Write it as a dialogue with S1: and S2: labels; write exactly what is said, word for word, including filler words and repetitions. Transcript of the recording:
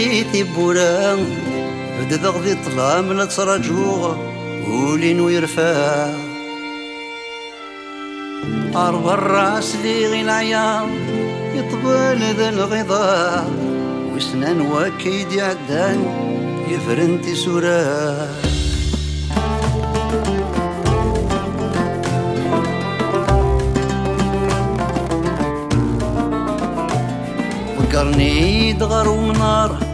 S1: تبورا بدد غدي طلع من تراجوغ ولين ويرفع أرض الراس لي غي العيار يطبل ذا الغضاء وسنان وكيد يعدان يفرنتي سورة فكرني دغر ومنار